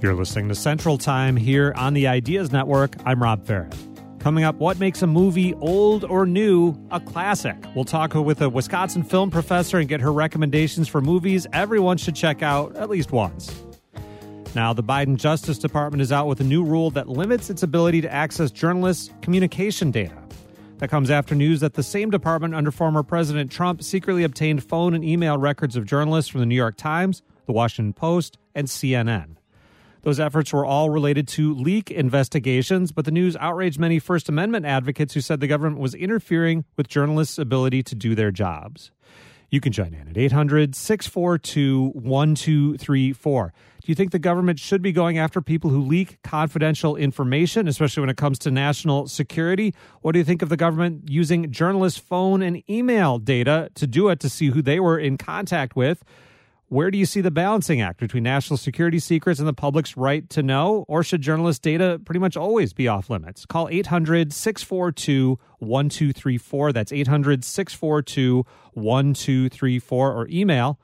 You're listening to Central Time here on the Ideas Network. I'm Rob Farrett. Coming up, what makes a movie, old or new, a classic? We'll talk with a Wisconsin film professor and get her recommendations for movies everyone should check out at least once. Now, the Biden Justice Department is out with a new rule that limits its ability to access journalists' communication data. That comes after news that the same department under former President Trump secretly obtained phone and email records of journalists from the New York Times, the Washington Post, and CNN. Those efforts were all related to leak investigations, but the news outraged many First Amendment advocates who said the government was interfering with journalists' ability to do their jobs. You can join in at 800-642-1234. Do you think the government should be going after people who leak confidential information, especially when it comes to national security? What do you think of the government using journalists' phone and email data to do it, to see who they were in contact with? Where do you see the balancing act between national security secrets and the public's right to know? Or should journalist data pretty much always be off limits? Call 800-642-1234. That's 800-642-1234, or email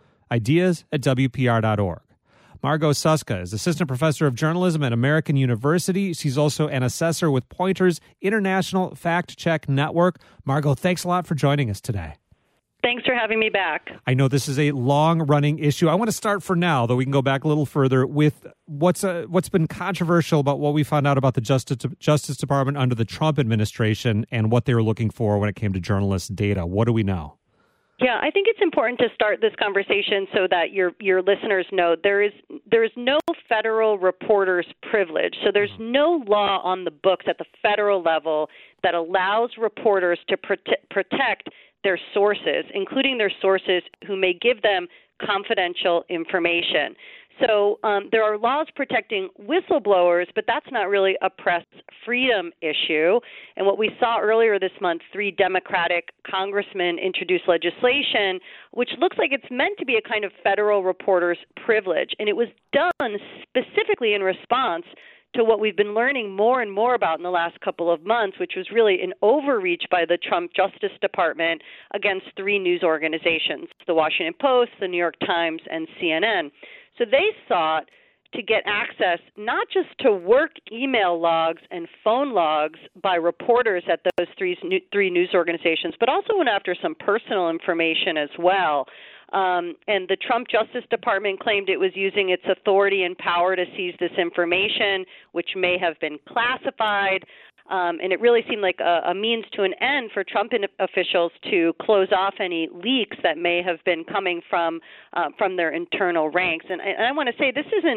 ideas@wpr.org. Margot Suska is assistant professor of journalism at American University. She's also an assessor with Poynter's International Fact Check Network. Margot, thanks a lot for joining us today. Thanks for having me back. I know this is a long-running issue. I want to start for now, though we can go back a little further, with what's been controversial about what we found out about the Justice Department under the Trump administration and what they were looking for when it came to journalists' data. What do we know? Yeah, I think it's important to start this conversation so that your listeners know there is no federal reporter's privilege. So there's no law on the books at the federal level that allows reporters to protect their sources, including their sources who may give them confidential information. So there are laws protecting whistleblowers, but that's not really a press freedom issue. And what we saw earlier this month, 3 Democratic congressmen introduced legislation which looks like it's meant to be a kind of federal reporter's privilege. And it was done specifically in response to what we've been learning more and more about in the last couple of months, which was really an overreach by the Trump Justice Department against 3 news organizations, the Washington Post, the New York Times, and CNN. So they sought to get access not just to work email logs and phone logs by reporters at those 3 news organizations, but also went after some personal information as well. And the Trump Justice Department claimed it was using its authority and power to seize this information, which may have been classified. And it really seemed like a means to an end for Trump officials to close off any leaks that may have been coming from their internal ranks. And I want to say this is,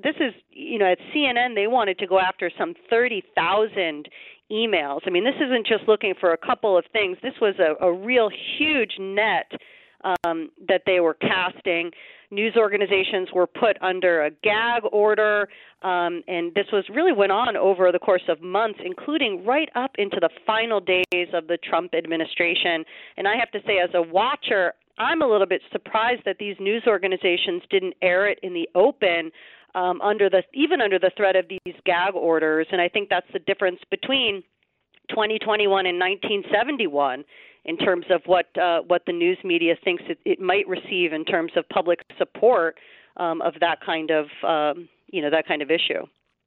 at CNN, they wanted to go after some 30,000 emails. I mean, this isn't just looking for a couple of things. This was a real huge net that they were casting. News organizations were put under a gag order, and this went on over the course of months, including right up into the final days of the Trump administration. And I have to say, as a watcher, I'm a little bit surprised that these news organizations didn't air it in the open, even under the threat of these gag orders. And I think that's the difference between 2021 and 1971. In terms of what the news media thinks it might receive in terms of public support of that kind of issue.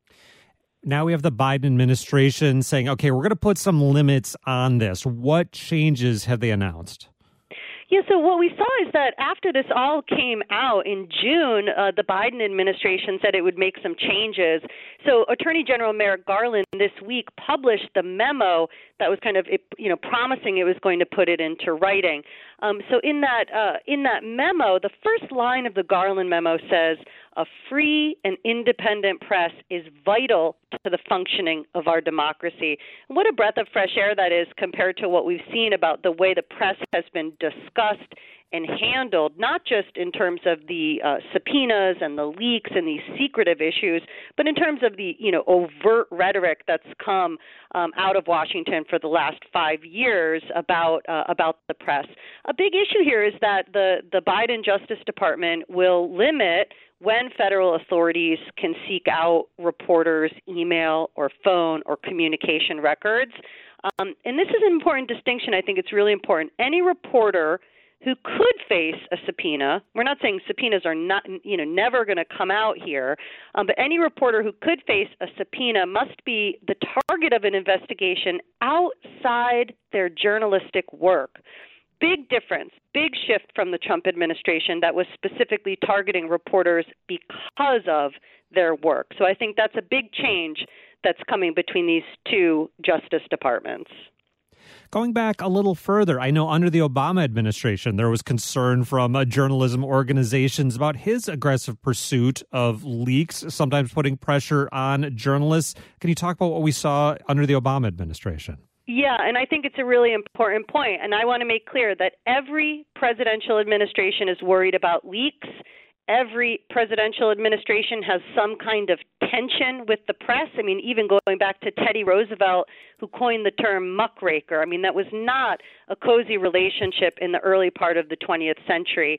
Now we have the Biden administration saying, okay, we're going to put some limits on this. What changes have they announced? Yeah, so what we saw is that after this all came out in June, the Biden administration said it would make some changes. So Attorney General Merrick Garland this week published the memo that was kind of, promising it was going to put it into writing. So in that memo, the first line of the Garland memo says, "A free and independent press is vital to the functioning of our democracy." And what a breath of fresh air that is compared to what we've seen about the way the press has been discussed and handled, not just in terms of the subpoenas and the leaks and these secretive issues, but in terms of the overt rhetoric that's come out of Washington for the last 5 years about the press. A big issue here is that the Biden Justice Department will limit when federal authorities can seek out reporters' email or phone or communication records. And this is an important distinction. I think it's really important. Any reporter who could face a subpoena. We're not saying subpoenas are not, never going to come out here, but any reporter who could face a subpoena must be the target of an investigation outside their journalistic work. Big difference, big shift from the Trump administration that was specifically targeting reporters because of their work. So I think that's a big change that's coming between these two Justice Departments. Going back a little further, I know under the Obama administration, there was concern from journalism organizations about his aggressive pursuit of leaks, sometimes putting pressure on journalists. Can you talk about what we saw under the Obama administration? Yeah, and I think it's a really important point. And I want to make clear that every presidential administration is worried about leaks. Every presidential administration has some kind of tension with the press. I mean, even going back to Teddy Roosevelt, who coined the term muckraker. I mean, that was not a cozy relationship in the early part of the 20th century.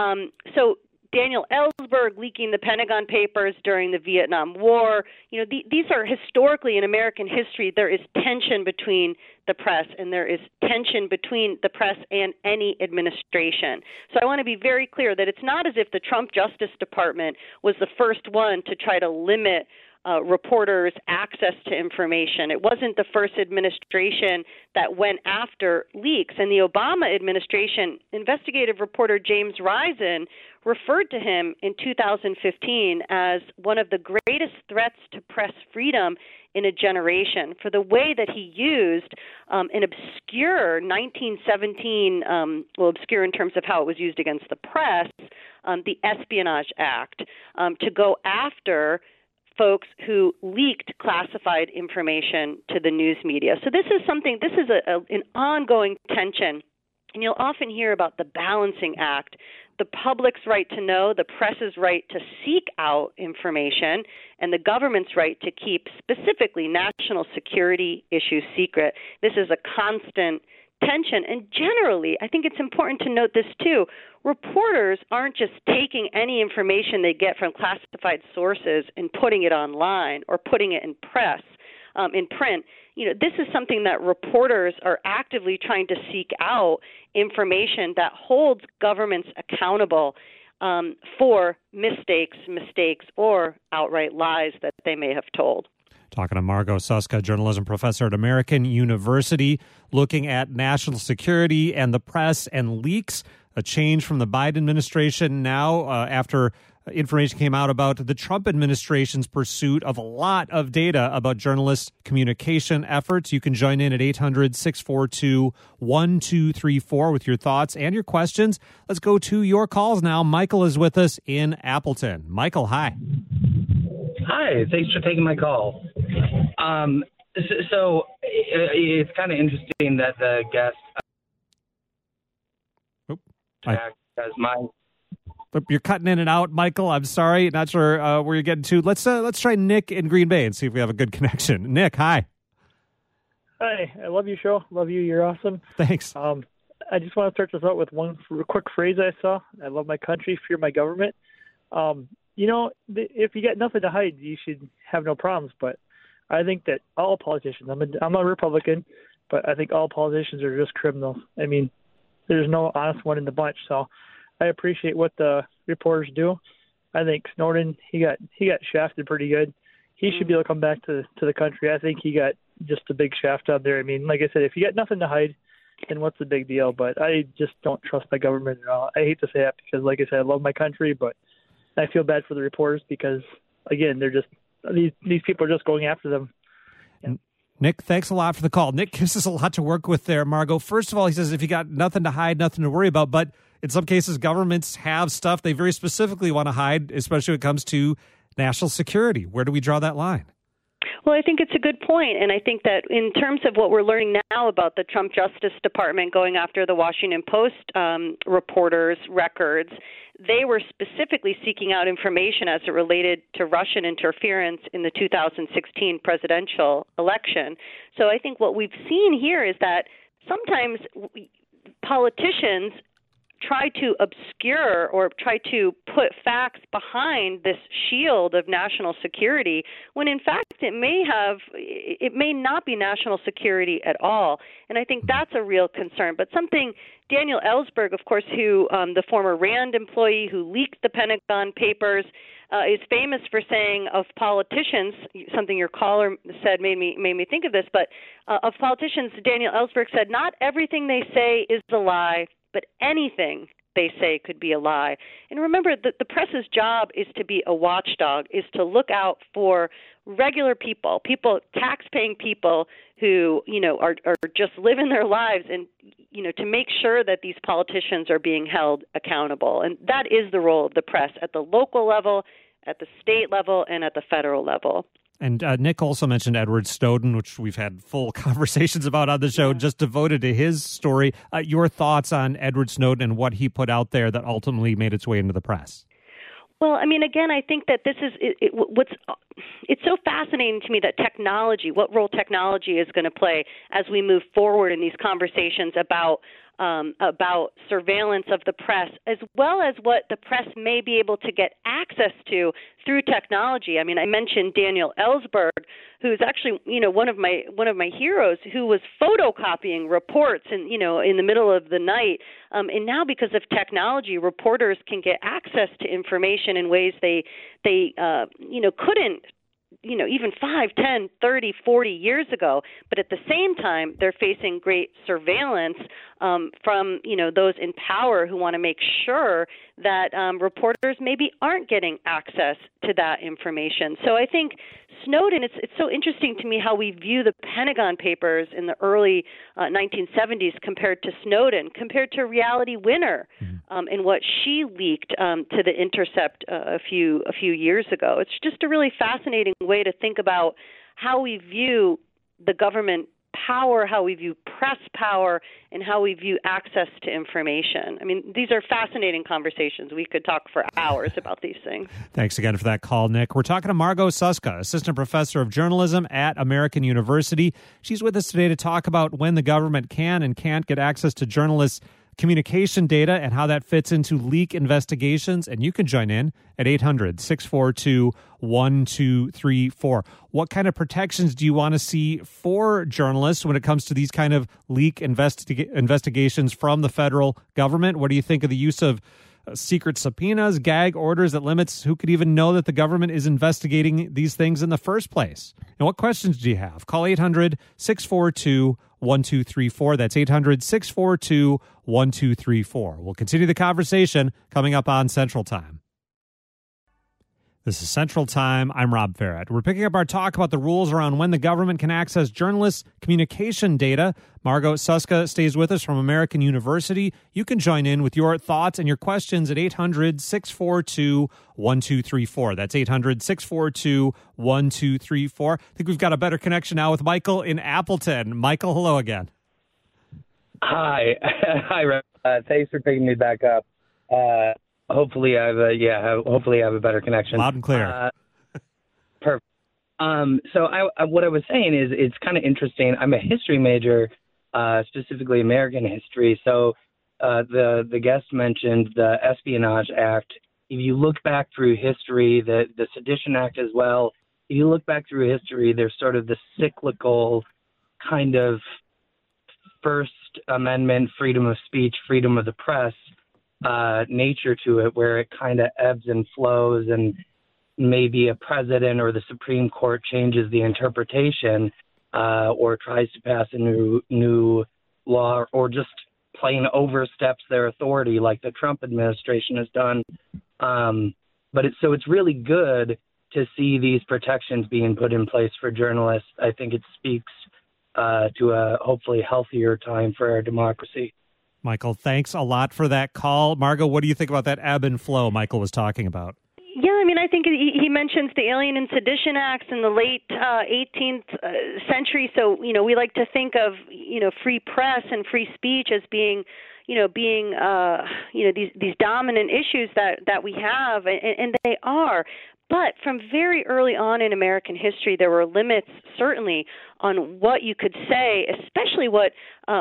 So Daniel Ellsberg leaking the Pentagon Papers during the Vietnam War. These are historically in American history, there is tension between the press, and there is tension between the press and any administration. So I want to be very clear that it's not as if the Trump Justice Department was the first one to try to limit reporters' access to information. It wasn't the first administration that went after leaks. And the Obama administration, investigative reporter James Risen referred to him in 2015 as one of the greatest threats to press freedom in a generation for the way that he used an obscure 1917, obscure in terms of how it was used against the press, the Espionage Act, to go after folks who leaked classified information to the news media. So this is an ongoing tension. And you'll often hear about the balancing act, the public's right to know, the press's right to seek out information, and the government's right to keep specifically national security issues secret. This is a constant tension. And generally, I think it's important to note this too, reporters aren't just taking any information they get from classified sources and putting it online or putting it in print. This is something that reporters are actively trying to seek out information that holds governments accountable for mistakes, or outright lies that they may have told. Talking to Margot Suska, journalism professor at American University, looking at national security and the press and leaks, a change from the Biden administration now after information came out about the Trump administration's pursuit of a lot of data about journalists' communication efforts. You can join in at 800-642-1234 with your thoughts and your questions. Let's go to your calls now. Michael is with us in Appleton. Michael, hi. Hi, thanks for taking my call. So it's kind of interesting that the guest as my. You're cutting in and out, Michael. I'm sorry, not sure where you're getting to. Let's try Nick in Green Bay and see if we have a good connection. Nick, hi. Hi, I love your show. Love you. You're awesome. Thanks. I just want to start this out with one quick phrase I saw. I love my country, fear my government. If you got nothing to hide, you should have no problems. But I think that all politicians, I'm a Republican, but I think all politicians are just criminals. I mean, there's no honest one in the bunch. So I appreciate what the reporters do. I think Snowden, he got shafted pretty good. He should be able to come back to the country. I think he got just a big shaft out there. I mean, like I said, if you got nothing to hide, then what's the big deal? But I just don't trust my government at all. I hate to say that because, like I said, I love my country, but I feel bad for the reporters because, again, they're just these people are just going after them. Nick, thanks a lot for the call. Nick gives us a lot to work with there, Margot. First of all, he says if you got nothing to hide, nothing to worry about, but in some cases, governments have stuff they very specifically want to hide, especially when it comes to national security. Where do we draw that line? Well, I think it's a good point, and I think that in terms of what we're learning now about the Trump Justice Department going after the Washington Post reporters' records, they were specifically seeking out information as it related to Russian interference in the 2016 presidential election. So I think what we've seen here is that sometimes politicians try to obscure or try to put facts behind this shield of national security when in fact it may not be national security at all. And I think that's a real concern. But something Daniel Ellsberg, of course, who the former RAND employee who leaked the Pentagon Papers, is famous for saying of politicians, something your caller said made me think of this, but of politicians, Daniel Ellsberg said, not everything they say is a lie, but anything they say could be a lie. And remember that the press's job is to be a watchdog, is to look out for regular people, tax-paying people who, are just living their lives, and, to make sure that these politicians are being held accountable. And that is the role of the press at the local level, at the state level, and at the federal level. And Nick also mentioned Edward Snowden, which we've had full conversations about on the show, just devoted to his story. Your thoughts on Edward Snowden and what he put out there that ultimately made its way into the press? Well, I mean, again, I think that this is it's so fascinating to me that technology, what role technology is going to play as we move forward in these conversations about surveillance of the press, as well as what the press may be able to get access to through technology. I mean, I mentioned Daniel Ellsberg, who's actually, one of my heroes, who was photocopying reports in the middle of the night. And now, because of technology, reporters can get access to information in ways they couldn't, even 5, 10, 30, 40 years ago. But at the same time, they're facing great surveillance from, those in power who want to make sure that reporters maybe aren't getting access to that information. So I think Snowden, it's so interesting to me how we view the Pentagon Papers in the early 1970s compared to Snowden, compared to Reality Winner and what she leaked to The Intercept a few years ago. It's just a really fascinating way to think about how we view the government power, how we view press power, and how we view access to information. I mean, these are fascinating conversations. We could talk for hours about these things. Thanks again for that call, Nick. We're talking to Margot Suska, Assistant Professor of Journalism at American University. She's with us today to talk about when the government can and can't get access to journalists' communication data and how that fits into leak investigations. And you can join in at 800-642-1234. What kind of protections do you want to see for journalists when it comes to these kind of leak investigations from the federal government? What do you think of the use of secret subpoenas, gag orders that limits who could even know that the government is investigating these things in the first place? And what questions do you have? Call 800-642-1234. That's 800-642-1234. We'll continue the conversation coming up on Central Time. This is Central Time. I'm Rob Farrett. We're picking up our talk about the rules around when the government can access journalists' communication data. Margot Suska stays with us from American University. You can join in with your thoughts and your questions at 800-642-1234. That's 800-642-1234. I think we've got a better connection now with Michael in Appleton. Michael, hello again. Hi. Hi, Rob. Thanks for picking me back up. Hopefully I have a better connection. Loud and clear. Perfect. So what I was saying is it's kind of interesting. I'm a history major, specifically American history. So the guest mentioned the Espionage Act. If you look back through history, the Sedition Act as well, if you look back through history, there's sort of the cyclical kind of First Amendment, freedom of speech, freedom of the press nature to it, where it kind of ebbs and flows, and maybe a president or the Supreme Court changes the interpretation or tries to pass a new law, or just plain oversteps their authority like the Trump administration has done. But it's really good to see these protections being put in place for journalists. I think it speaks to a hopefully healthier time for our democracy. Michael, thanks a lot for that call. Margot, what do you think about that ebb and flow Michael was talking about? Yeah, I mean, I think he mentions the Alien and Sedition Acts in the late 18th century. So, we like to think of, free press and free speech as being these dominant issues that we have, and they are. But from very early on in American history, there were limits, certainly, on what you could say, especially what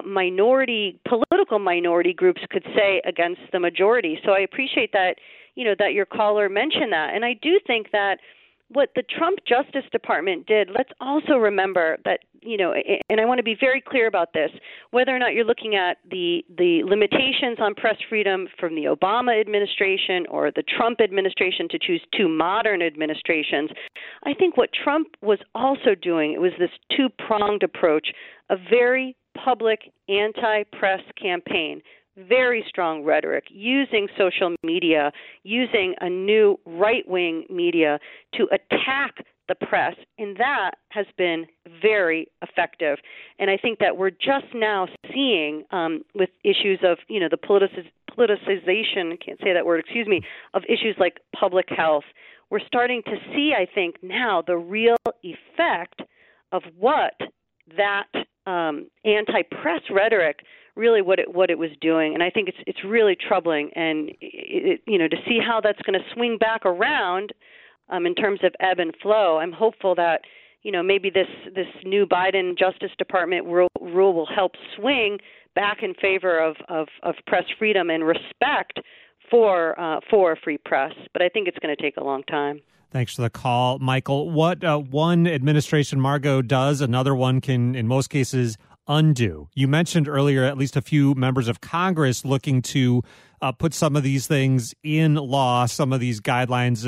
political minority groups could say against the majority. So I appreciate that, that your caller mentioned that. And I do think that what the Trump Justice Department did, let's also remember that, and I want to be very clear about this, whether or not you're looking at the limitations on press freedom from the Obama administration or the Trump administration, to choose two modern administrations, I think what Trump was also doing, it was this two-pronged approach, a very public anti-press campaign, very strong rhetoric, using social media, using a new right-wing media to attack the press, and that has been very effective. And I think that we're just now seeing, with issues of, the politicization, I can't say that word, of issues like public health, we're starting to see, I think, now the real effect of what that anti-press rhetoric really what it was doing, and I think it's really troubling. And to see how that's going to swing back around in terms of ebb and flow. I'm hopeful that maybe this new Biden Justice Department rule will help swing back in favor of press freedom and respect for a free press. But I think it's going to take a long time. Thanks for the call, Michael. What one administration, Margot, does, another one can, in most cases, undo. You mentioned earlier at least a few members of Congress looking to put some of these things in law, some of these guidelines,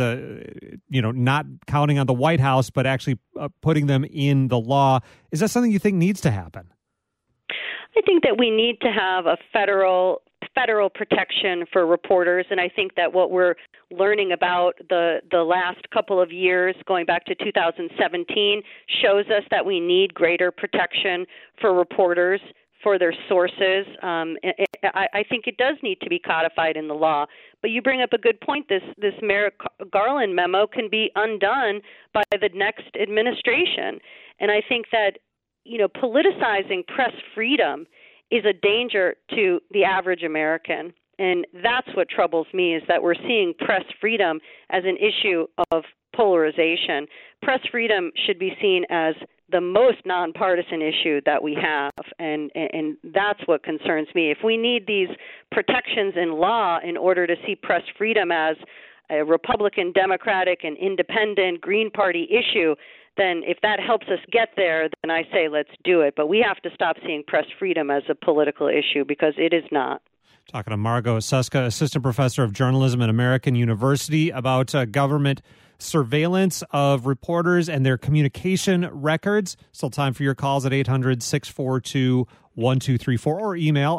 not counting on the White House, but actually putting them in the law. Is that something you think needs to happen? I think that we need to have a federal protection for reporters, and I think that what we're learning about the last couple of years, going back to 2017, shows us that we need greater protection for reporters, for their sources. I think it does need to be codified in the law. But you bring up a good point. This Merrick Garland memo can be undone by the next administration, and I think that politicizing press freedom is a danger to the average American. And that's what troubles me, is that we're seeing press freedom as an issue of polarization. Press freedom should be seen as the most nonpartisan issue that we have, and that's what concerns me. If we need these protections in law in order to see press freedom as a Republican, Democratic, and Independent Green Party issue, then if that helps us get there, then I say let's do it. But we have to stop seeing press freedom as a political issue, because it is not. Talking to Margot Suska, Assistant Professor of Journalism at American University, about government surveillance of reporters and their communication records. Still time for your calls at 800-642-1234 or email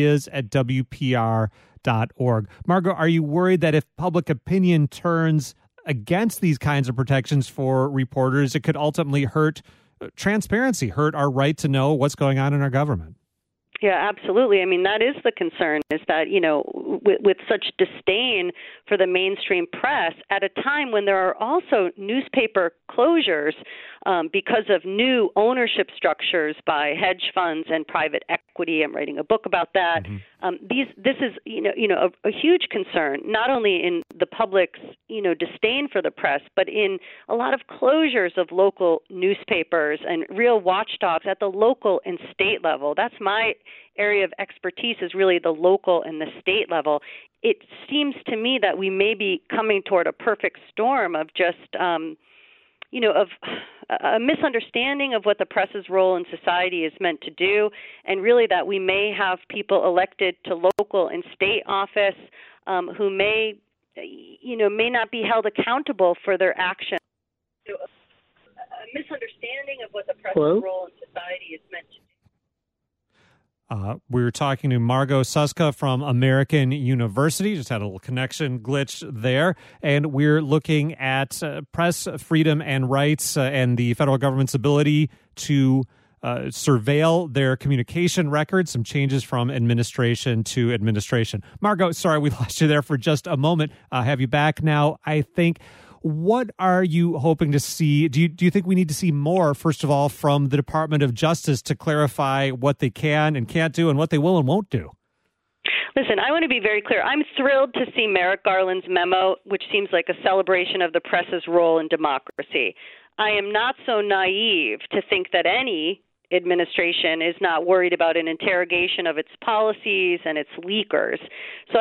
ideas@wpr.org. Margot, are you worried that if public opinion turns against these kinds of protections for reporters, it could ultimately hurt transparency, hurt our right to know what's going on in our government? Yeah, absolutely. I mean, that is the concern, is that, with such disdain for the mainstream press at a time when there are also newspaper closures because of new ownership structures by hedge funds and private equity. I'm writing a book about that. This is, a huge concern, not only in the public's, disdain for the press, but in a lot of closures of local newspapers and real watchdogs at the local and state level. That's my area of expertise, is really the local and the state level. It seems to me that we may be coming toward a perfect storm of just, of a misunderstanding of what the press's role in society is meant to do, and really that we may have people elected to local and state office who may not be held accountable for their actions. So a misunderstanding of what the press's role in society is meant to do. We were talking to Margot Suska from American University. Just had a little connection glitch there. And we're looking at press freedom and rights and the federal government's ability to surveil their communication records, some changes from administration to administration. Margot, sorry, we lost you there for just a moment. Have you back now, I think. What are you hoping to see? Do you think we need to see more, first of all, from the Department of Justice to clarify what they can and can't do and what they will and won't do? Listen, I want to be very clear. I'm thrilled to see Merrick Garland's memo, which seems like a celebration of the press's role in democracy. I am not so naive to think that any administration is not worried about an interrogation of its policies and its leakers. So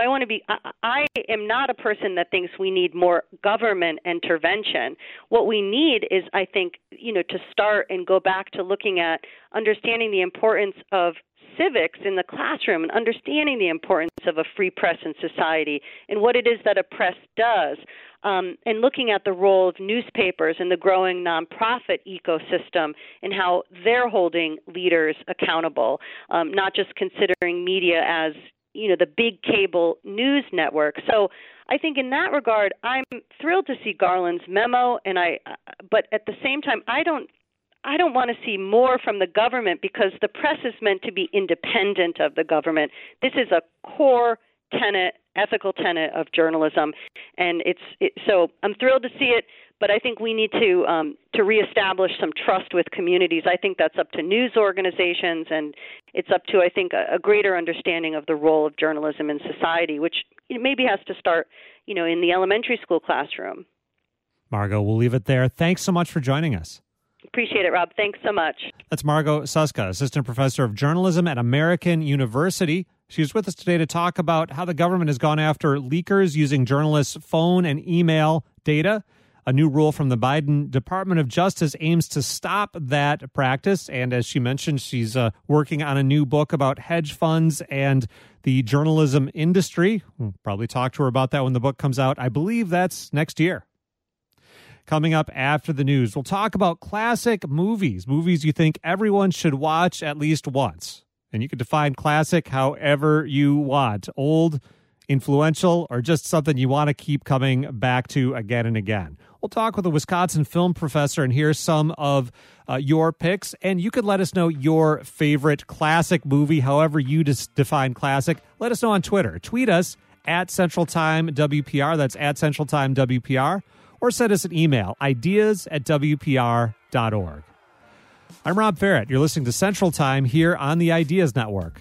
I am not a person that thinks we need more government intervention. What we need is, I think, to start and go back to looking at understanding the importance of civics in the classroom and understanding the importance of a free press in society and what it is that a press does, and looking at the role of newspapers and the growing nonprofit ecosystem and how they're holding leaders accountable, not just considering media as the big cable news network. So I think in that regard, I'm thrilled to see Garland's memo, but at the same time, I don't want to see more from the government because the press is meant to be independent of the government. This is a core tenet, ethical tenet of journalism, and so I'm thrilled to see it. But I think we need to reestablish some trust with communities. I think that's up to news organizations, and it's up to, I think, a greater understanding of the role of journalism in society, which maybe has to start, in the elementary school classroom. Margot, we'll leave it there. Thanks so much for joining us. Appreciate it, Rob. Thanks so much. That's Margot Suska, Assistant Professor of Journalism at American University. She's with us today to talk about how the government has gone after leakers using journalists' phone and email data. A new rule from the Biden Department of Justice aims to stop that practice. And as she mentioned, she's working on a new book about hedge funds and the journalism industry. We'll probably talk to her about that when the book comes out. I believe that's next year. Coming up after the news, we'll talk about classic movies you think everyone should watch at least once. And you can define classic however you want, old, influential, or just something you want to keep coming back to again and again. We'll talk with a Wisconsin film professor and hear some of your picks. And you could let us know your favorite classic movie, however you define classic. Let us know on Twitter. Tweet us at Central Time WPR. That's at Central Time WPR. Or send us an email, ideas@wpr.org. I'm Rob Ferrett. You're listening to Central Time here on the Ideas Network.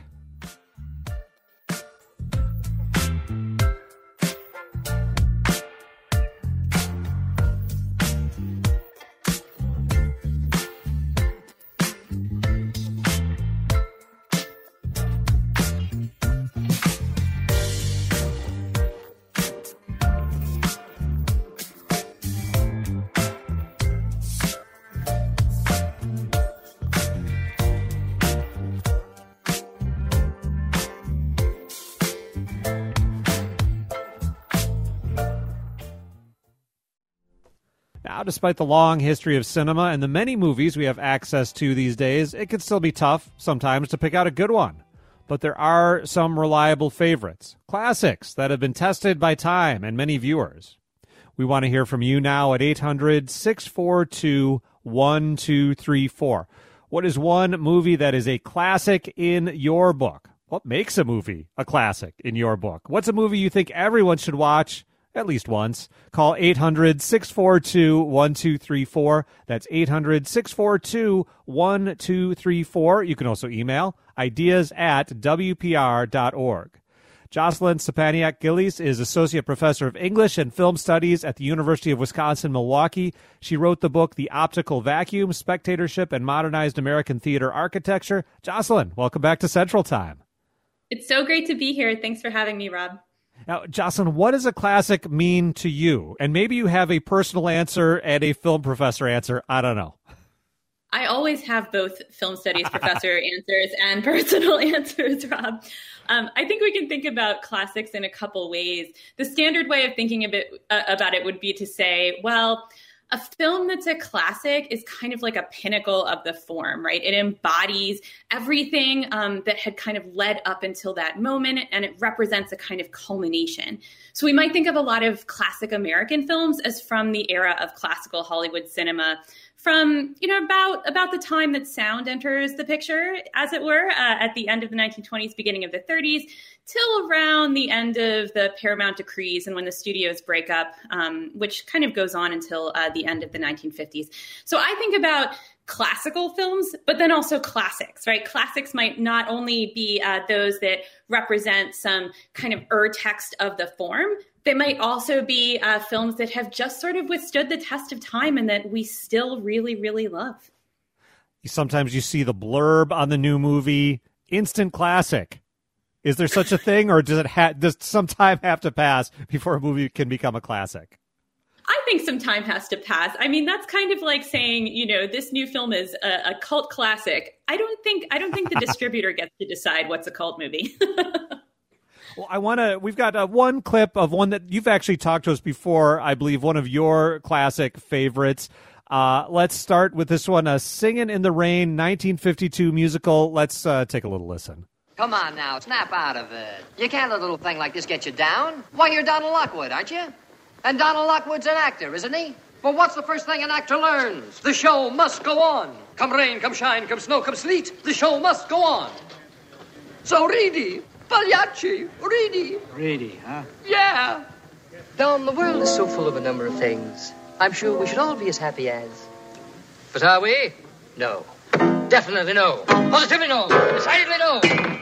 Now, despite the long history of cinema and the many movies we have access to these days, it can still be tough sometimes to pick out a good one. But there are some reliable favorites, classics that have been tested by time and many viewers. We want to hear from you now at 800-642-1234. What is one movie that is a classic in your book? What makes a movie a classic in your book? What's a movie you think everyone should watch at least once? Call 800-642-1234. That's 800-642-1234. You can also email ideas@wpr.org. Jocelyn Stepaniak-Gillies is Associate Professor of English and Film Studies at the University of Wisconsin-Milwaukee. She wrote the book, The Optical Vacuum, Spectatorship and Modernized American Theater Architecture. Jocelyn, welcome back to Central Time. It's so great to be here. Thanks for having me, Rob. Now, Jocelyn, what does a classic mean to you? And maybe you have a personal answer and a film professor answer. I don't know. I always have both film studies professor answers and personal answers, Rob. I think we can think about classics in a couple ways. The standard way of thinking about it would be to say, well, a film that's a classic is kind of like a pinnacle of the form, right? It embodies everything that had kind of led up until that moment, and it represents a kind of culmination. So we might think of a lot of classic American films as from the era of classical Hollywood cinema, from about the time that sound enters the picture, as it were, at the end of the 1920s, beginning of the 30s, till around the end of the Paramount decrees and when the studios break up, which kind of goes on until the the end of the 1950s. So I think about classical films, but then also classics, right? Classics might not only be those that represent some kind of text of the form. They might also be films that have just sort of withstood the test of time and that we still really, really love. Sometimes you see the blurb on the new movie, instant classic. Is there such a thing, or does some time have to pass before a movie can become a classic? I think some time has to pass. I mean, that's kind of like saying, this new film is a cult classic. I don't think the distributor gets to decide what's a cult movie. Well, we've got one clip of one that you've actually talked to us before, I believe, one of your classic favorites. Let's start with this one, Singin' in the Rain, 1952 musical. Let's take a little listen. Come on now, snap out of it. You can't let a little thing like this get you down. Why, you're Donald Lockwood, aren't you? And Donald Lockwood's an actor, isn't he? Well, what's the first thing an actor learns? The show must go on. Come rain, come shine, come snow, come sleet, the show must go on. So Reedy, Pagliacci, Reedy. Reedy, huh? Yeah. Don, the world is so full of a number of things. I'm sure we should all be as happy as. But are we? No. Definitely no. Positively no. Decidedly no.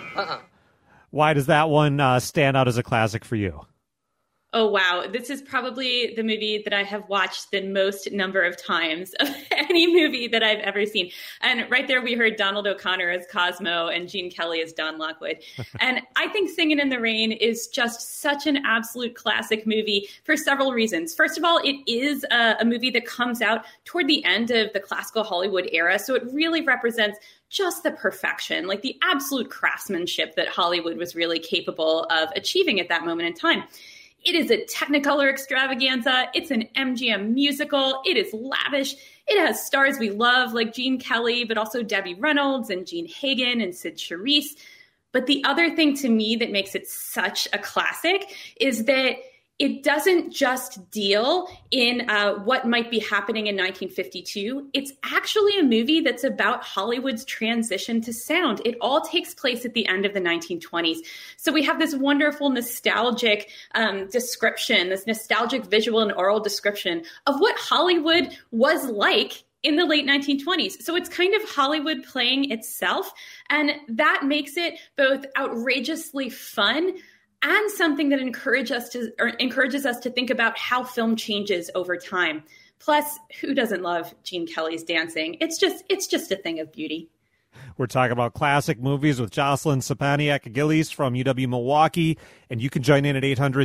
Why does that one stand out as a classic for you? Oh, wow. This is probably the movie that I have watched the most number of times of any movie that I've ever seen. And right there, we heard Donald O'Connor as Cosmo and Gene Kelly as Don Lockwood. And I think Singin' in the Rain is just such an absolute classic movie for several reasons. First of all, it is a movie that comes out toward the end of the classical Hollywood era. So it really represents just the perfection, like the absolute craftsmanship that Hollywood was really capable of achieving at that moment in time. It is a Technicolor extravaganza. It's an MGM musical. It is lavish. It has stars we love like Gene Kelly, but also Debbie Reynolds and Gene Hagen and Sid Charisse. But the other thing to me that makes it such a classic is that it doesn't just deal in what might be happening in 1952. It's actually a movie that's about Hollywood's transition to sound. It all takes place at the end of the 1920s. So we have this wonderful nostalgic description, this nostalgic visual and oral description of what Hollywood was like in the late 1920s. So it's kind of Hollywood playing itself. And that makes it both outrageously fun and something that encourages us to think about how film changes over time. Plus, who doesn't love Gene Kelly's dancing? It's just a thing of beauty. We're talking about classic movies with Jocelyn Sapaniak-Gillies from UW-Milwaukee, and you can join in at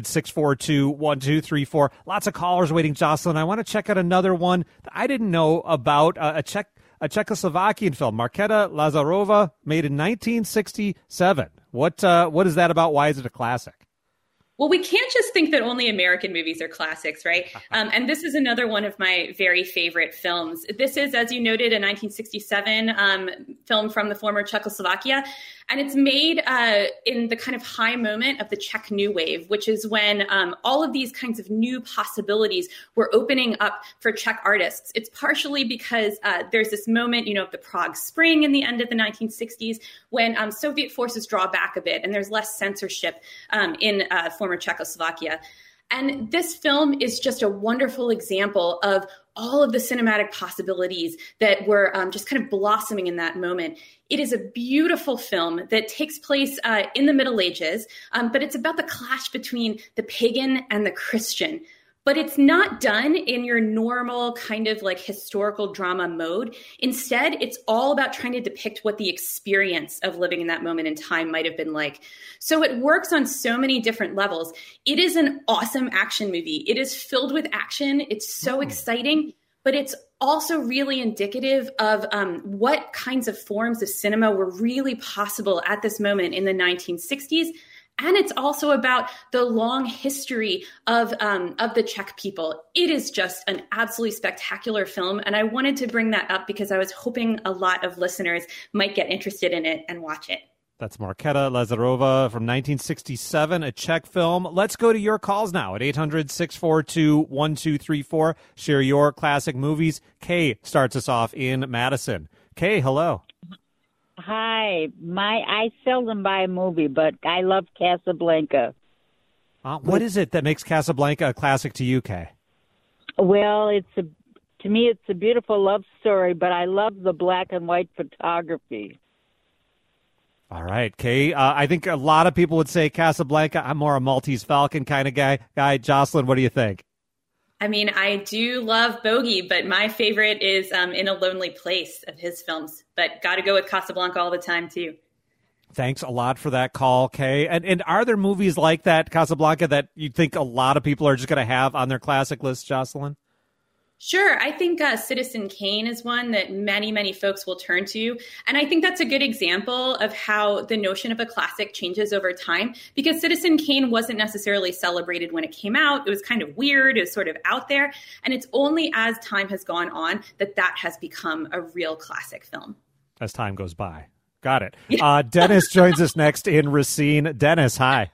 800-642-1234. Lots of callers waiting, Jocelyn. I want to check out another one that I didn't know about, a Czechoslovakian film, Markéta Lazarova, made in 1967. What is that about? Why is it a classic? Well, we can't just think that only American movies are classics, right? And this is another one of my very favorite films. This is, as you noted, a 1967 film from the former Czechoslovakia. And it's made in the kind of high moment of the Czech New Wave, which is when all of these kinds of new possibilities were opening up for Czech artists. It's partially because there's this moment, of the Prague Spring in the end of the 1960s when Soviet forces draw back a bit and there's less censorship in former Czechoslovakia. And this film is just a wonderful example of all of the cinematic possibilities that were just kind of blossoming in that moment. It is a beautiful film that takes place in the Middle Ages, but it's about the clash between the pagan and the Christian. But it's not done in your normal kind of like historical drama mode. Instead, it's all about trying to depict what the experience of living in that moment in time might have been like. So it works on so many different levels. It is an awesome action movie. It is filled with action. It's so exciting, but it's also really indicative of what kinds of forms of cinema were really possible at this moment in the 1960s. And it's also about the long history of the Czech people. It is just an absolutely spectacular film. And I wanted to bring that up because I was hoping a lot of listeners might get interested in it and watch it. That's Markéta Lazarova from 1967, a Czech film. Let's go to your calls now at 800-642-1234. Share your classic movies. Kay starts us off in Madison. Kay, hello. Hi. I seldom buy a movie, but I love Casablanca. What is it that makes Casablanca a classic to you, Kay? Well, To me, it's a beautiful love story, but I love the black and white photography. All right, Kay. I think a lot of people would say Casablanca. I'm more a Maltese Falcon kind of guy. Jocelyn, what do you think? I mean, I do love Bogey, but my favorite is In a Lonely Place of his films. But got to go with Casablanca all the time, too. Thanks a lot for that call, Kay. And are there movies like that, Casablanca, that you think a lot of people are just going to have on their classic list, Jocelyn? Sure. I think Citizen Kane is one that many, many folks will turn to. And I think that's a good example of how the notion of a classic changes over time, because Citizen Kane wasn't necessarily celebrated when it came out. It was kind of weird. It was sort of out there. And it's only as time has gone on that that has become a real classic film. As time goes by. Got it. Dennis joins us next in Racine. Dennis, hi.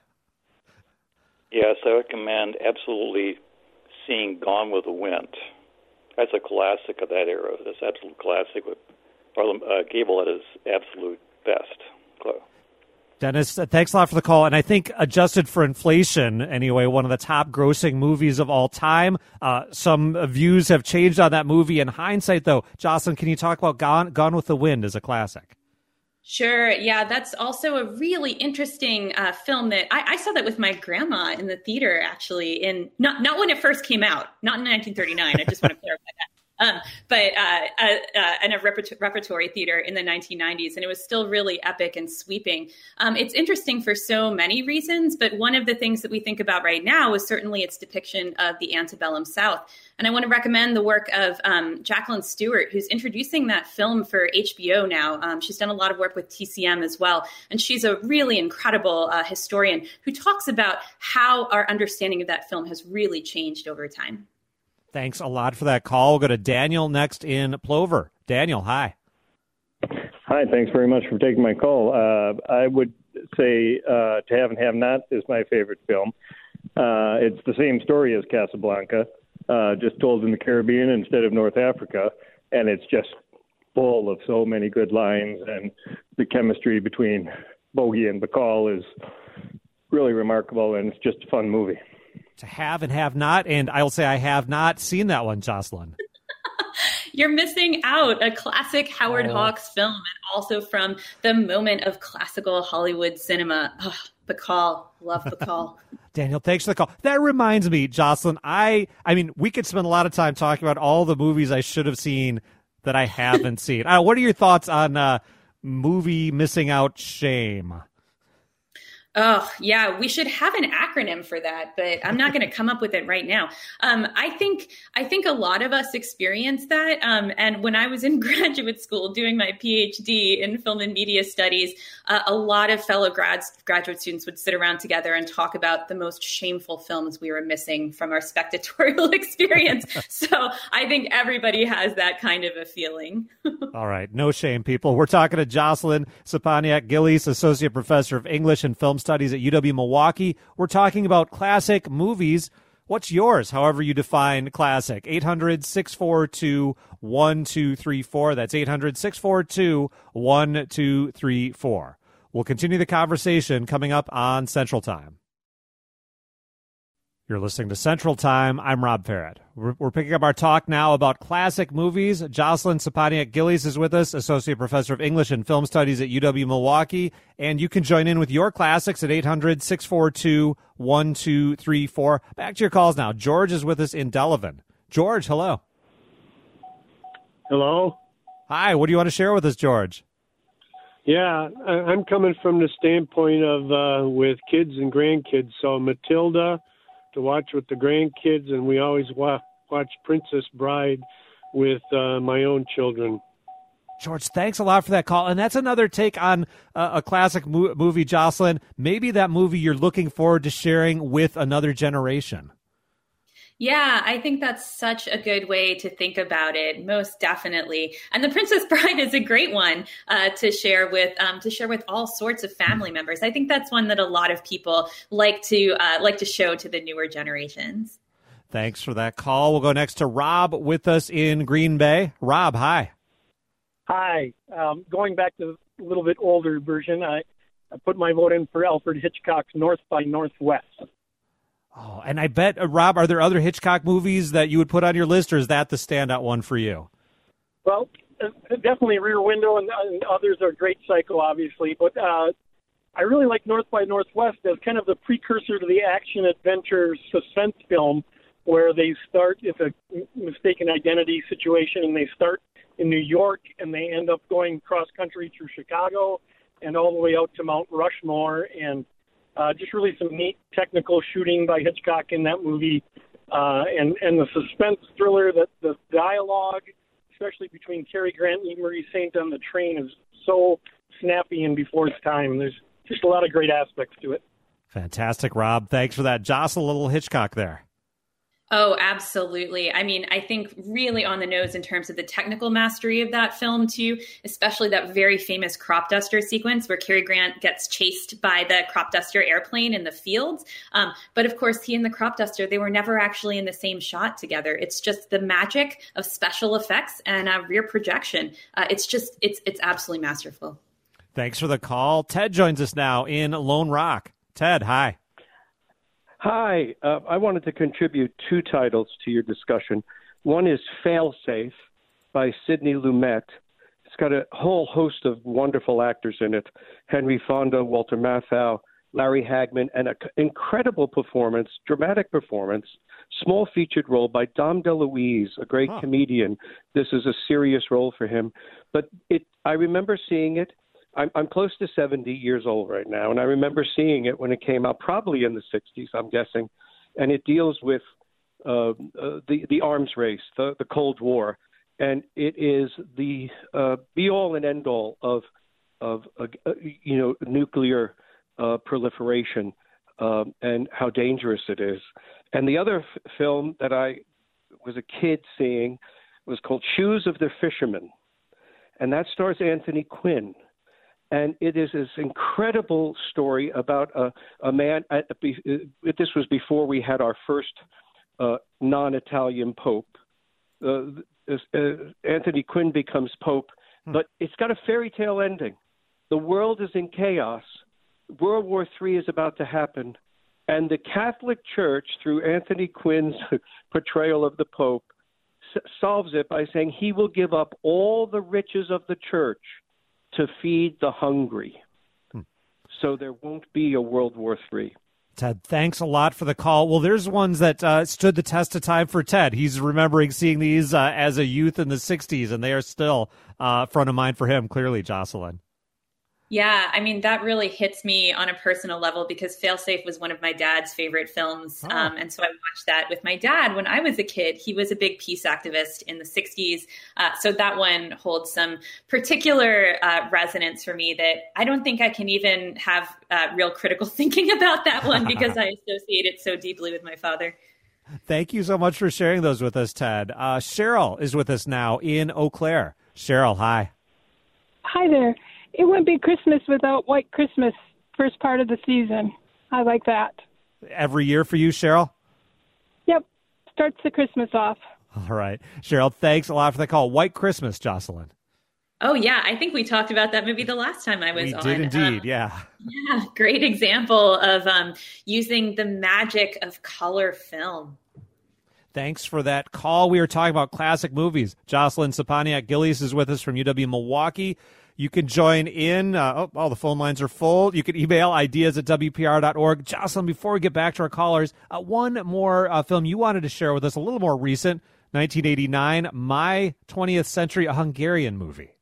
Yes, I recommend absolutely seeing Gone with the Wind. That's a classic of that era. That's absolute classic with Gable at his absolute best. Dennis, thanks a lot for the call. And I think adjusted for inflation, anyway, one of the top grossing movies of all time. Some views have changed on that movie. In hindsight, though, Jocelyn, can you talk about Gone with the Wind as a classic? Sure. Yeah, that's also a really interesting film that I saw that with my grandma in the theater, actually, in not when it first came out, not in 1939. I just want to clarify that. But in a repertory theater in the 1990s, and it was still really epic and sweeping. It's interesting for so many reasons, but one of the things that we think about right now is certainly its depiction of the antebellum South. And I want to recommend the work of Jacqueline Stewart, who's introducing that film for HBO now. She's done a lot of work with TCM as well, and she's a really incredible historian who talks about how our understanding of that film has really changed over time. Thanks a lot for that call. We'll go to Daniel next in Plover. Daniel, hi. Hi, thanks very much for taking my call. I would say To Have and Have Not is my favorite film. It's the same story as Casablanca, just told in the Caribbean instead of North Africa, and it's just full of so many good lines, and the chemistry between Bogey and Bacall is really remarkable, and it's just a fun movie. To Have and Have Not, and I'll say I have not seen that one, Jocelyn. You're missing out. A classic Howard Hawks film, and also from the moment of classical Hollywood cinema. Oh, Bacall. Love Bacall. Daniel, thanks for the call. That reminds me, Jocelyn, I mean, we could spend a lot of time talking about all the movies I should have seen that I haven't seen. What are your thoughts on movie missing out shame? Oh, yeah, we should have an acronym for that, but I'm not going to come up with it right now. I think a lot of us experience that. And when I was in graduate school doing my PhD in film and media studies, a lot of fellow graduate students would sit around together and talk about the most shameful films we were missing from our spectatorial experience. So I think everybody has that kind of a feeling. All right. No shame, people. We're talking to Jocelyn Sapaniak-Gillies, Associate Professor of English and Film Studies at UW-Milwaukee. We're talking about classic movies. What's yours, however you define classic? 800-642-1234. That's 800-642-1234. We'll continue the conversation coming up on Central Time. You're listening to Central Time. I'm Rob Farrett. We're picking up our talk now about classic movies. Jocelyn Sapaniak-Gillies is with us, Associate Professor of English and Film Studies at UW-Milwaukee. And you can join in with your classics at 800-642-1234. Back to your calls now. George is with us in Delavan. George, hello. Hello. Hi, what do you want to share with us, George? Yeah, I'm coming from the standpoint of with kids and grandkids. So Matilda to watch with the grandkids, and we always watch Princess Bride with my own children. George, thanks a lot for that call. And that's another take on a classic movie, Jocelyn. Maybe that movie you're looking forward to sharing with another generation. Yeah, I think that's such a good way to think about it, most definitely. And The Princess Bride is a great one to share with all sorts of family members. I think that's one that a lot of people like to show to the newer generations. Thanks for that call. We'll go next to Rob with us in Green Bay. Rob, hi. Hi. Going back to a little bit older version, I put my vote in for Alfred Hitchcock's North by Northwest. Oh, and I bet, Rob, are there other Hitchcock movies that you would put on your list, or is that the standout one for you? Well, definitely Rear Window, and others are great. Psycho, obviously, but I really like North by Northwest as kind of the precursor to the action-adventure suspense film, where they start, it's a mistaken identity situation, and they start in New York, and they end up going cross-country through Chicago and all the way out to Mount Rushmore, and just really some neat technical shooting by Hitchcock in that movie, and the suspense thriller, that the dialogue, especially between Cary Grant and Marie Saint on the train, is so snappy and before its time. There's just a lot of great aspects to it. Fantastic, Rob. Thanks for that. Jostle a little Hitchcock there. Oh, absolutely. I mean, I think really on the nose in terms of the technical mastery of that film, too, especially that very famous crop duster sequence where Cary Grant gets chased by the crop duster airplane in the fields. But of course, he and the crop duster, they were never actually in the same shot together. It's just the magic of special effects and rear projection. It's absolutely masterful. Thanks for the call. Ted joins us now in Lone Rock. Ted, hi. Hi. I wanted to contribute two titles to your discussion. One is Failsafe by Sidney Lumet. It's got a whole host of wonderful actors in it. Henry Fonda, Walter Matthau, Larry Hagman, and an incredible performance, dramatic performance, small featured role by Dom DeLuise, a great comedian. This is a serious role for him. But I remember seeing it. I'm close to 70 years old right now, and I remember seeing it when it came out, probably in the 60s, I'm guessing. And it deals with the arms race, the Cold War, and it is the be-all and end-all of nuclear proliferation and how dangerous it is. And the other film that I was a kid seeing was called Shoes of the Fisherman, and that stars Anthony Quinn. And it is this incredible story about a man. This was before we had our first non-Italian pope. Anthony Quinn becomes pope, but it's got a fairy tale ending. The world is in chaos. World War III is about to happen. And the Catholic Church, through Anthony Quinn's portrayal of the pope, solves it by saying he will give up all the riches of the church to feed the hungry. So there won't be a World War III. Ted, thanks a lot for the call. Well, there's ones that stood the test of time for Ted. He's remembering seeing these as a youth in the 60s, and they are still front of mind for him, clearly, Jocelyn. Yeah, I mean, that really hits me on a personal level because Failsafe was one of my dad's favorite films. And so I watched that with my dad when I was a kid. He was a big peace activist in the 60s. So that one holds some particular resonance for me that I don't think I can even have real critical thinking about that one because I associate it so deeply with my father. Thank you so much for sharing those with us, Ted. Cheryl is with us now in Eau Claire. Cheryl, hi. Hi there. It wouldn't be Christmas without White Christmas, first part of the season. I like that. Every year for you, Cheryl? Yep. Starts the Christmas off. All right. Cheryl, thanks a lot for the call. White Christmas, Jocelyn. Oh, yeah. I think we talked about that movie the last time I was on. We did indeed, yeah. Yeah, great example of using the magic of color film. Thanks for that call. We were talking about classic movies. Jocelyn Sapaniak-Gillies is with us from UW-Milwaukee. You can join in. All the phone lines are full. You can email ideas@wpr.org. Jocelyn, before we get back to our callers, one more film you wanted to share with us, a little more recent, 1989, My 20th Century, a Hungarian movie.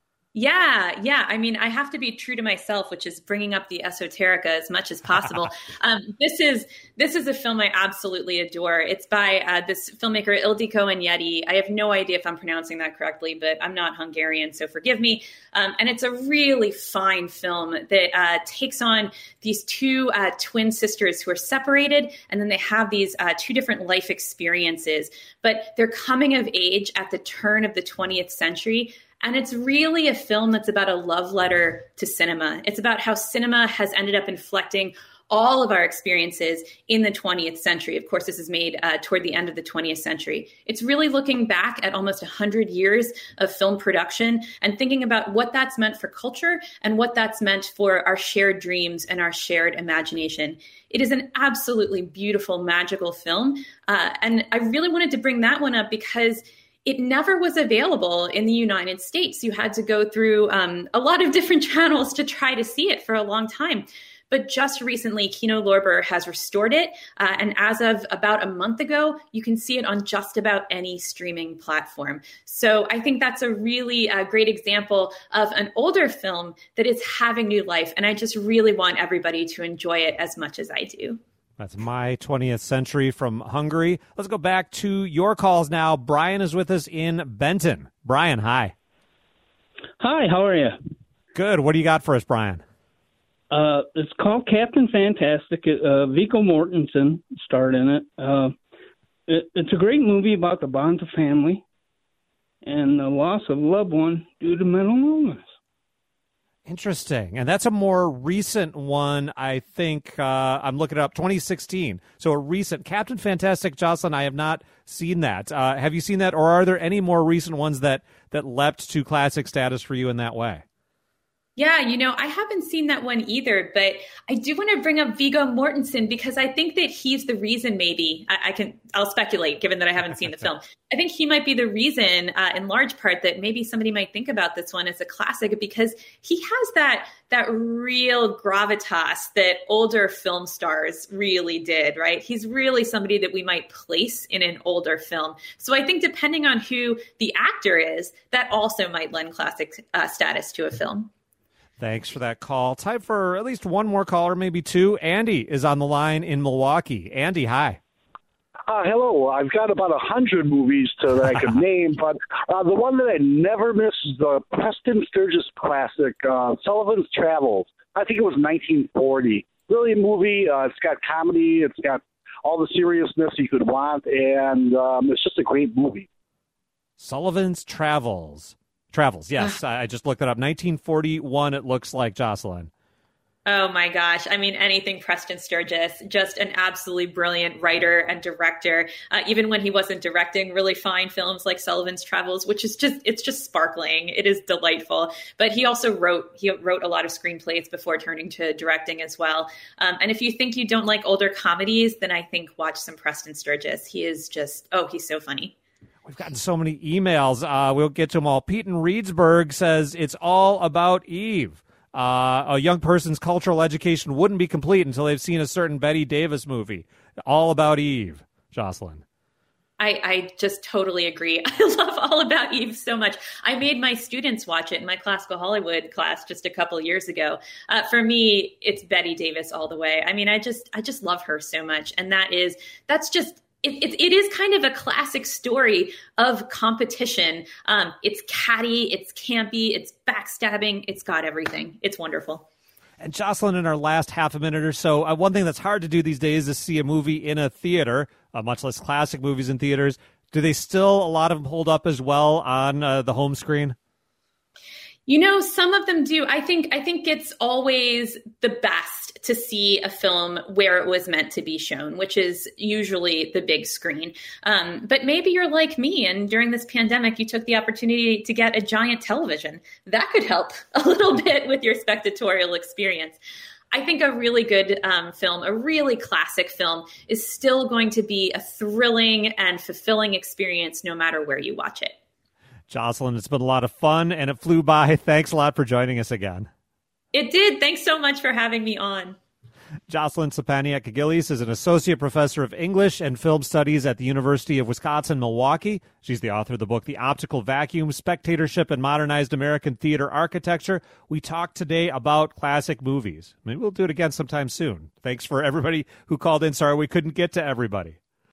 Yeah. I mean, I have to be true to myself, which is bringing up the esoterica as much as possible. This is a film I absolutely adore. It's by this filmmaker Ildikó Enyedi. I have no idea if I'm pronouncing that correctly, but I'm not Hungarian, so forgive me. And it's a really fine film that takes on these two twin sisters who are separated, and then they have these two different life experiences. But they're coming of age at the turn of the 20th century. And it's really a film that's about a love letter to cinema. It's about how cinema has ended up inflecting all of our experiences in the 20th century. Of course, this is made toward the end of the 20th century. It's really looking back at almost 100 years of film production and thinking about what that's meant for culture and what that's meant for our shared dreams and our shared imagination. It is an absolutely beautiful, magical film. And I really wanted to bring that one up because it never was available in the United States. You had to go through a lot of different channels to try to see it for a long time. But just recently, Kino Lorber has restored it. And as of about a month ago, you can see it on just about any streaming platform. So I think that's a really great example of an older film that is having new life. And I just really want everybody to enjoy it as much as I do. That's My 20th Century from Hungary. Let's go back to your calls now. Brian is with us in Benton. Brian, hi. Hi, how are you? Good. What do you got for us, Brian? It's called Captain Fantastic. Viggo Mortensen starred in it. It's a great movie about the bonds of family and the loss of a loved one due to mental illness. Interesting. And that's a more recent one, I think. I'm looking it up, 2016. So a recent Captain Fantastic. Jocelyn, I have not seen that. Have you seen that, or are there any more recent ones that leapt to classic status for you in that way? Yeah, I haven't seen that one either, but I do want to bring up Viggo Mortensen because I think that he's the reason maybe, I'll speculate given that I haven't seen the film. I think he might be the reason in large part that maybe somebody might think about this one as a classic because he has that real gravitas that older film stars really did, right? He's really somebody that we might place in an older film. So I think depending on who the actor is, that also might lend classic status to a film. Thanks for that call. Time for at least one more caller, maybe two. Andy is on the line in Milwaukee. Andy, hi. Hello. I've got about 100 movies that I could name, but the one that I never miss is the Preston Sturges classic, Sullivan's Travels. I think it was 1940. Really a movie. It's got comedy. It's got all the seriousness you could want, and it's just a great movie. Sullivan's Travels, yes. I just looked it up. 1941, it looks like, Jocelyn. Oh, my gosh. I mean, anything Preston Sturges, just an absolutely brilliant writer and director. Even when he wasn't directing really fine films like Sullivan's Travels, which is it's just sparkling. It is delightful. But he also wrote a lot of screenplays before turning to directing as well. And if you think you don't like older comedies, then I think watch some Preston Sturges. He is just, he's so funny. We've gotten so many emails. We'll get to them all. Pete in Reedsburg says it's all about Eve. A young person's cultural education wouldn't be complete until they've seen a certain Bette Davis movie. All about Eve, Jocelyn. I just totally agree. I love All About Eve so much. I made my students watch it in my classical Hollywood class just a couple of years ago. For me, it's Bette Davis all the way. I mean, I just love her so much. And that's just... It is kind of a classic story of competition. It's catty, it's campy, it's backstabbing, it's got everything. It's wonderful. And Jocelyn, in our last half a minute or so, one thing that's hard to do these days is see a movie in a theater, much less classic movies in theaters. Do they still, a lot of them hold up as well on the home screen? Some of them do. I think it's always the best to see a film where it was meant to be shown, which is usually the big screen. But maybe you're like me, and during this pandemic, you took the opportunity to get a giant television. That could help a little bit with your spectatorial experience. I think a really good film, a really classic film, is still going to be a thrilling and fulfilling experience no matter where you watch it. Jocelyn, it's been a lot of fun, and it flew by. Thanks a lot for joining us again. It did. Thanks so much for having me on. Jocelyn Sapaniak-Gillies is an associate professor of English and film studies at the University of Wisconsin-Milwaukee. She's the author of the book, The Optical Vacuum, Spectatorship and Modernized American Theater Architecture. We talked today about classic movies. Maybe we'll do it again sometime soon. Thanks for everybody who called in. Sorry we couldn't get to everybody.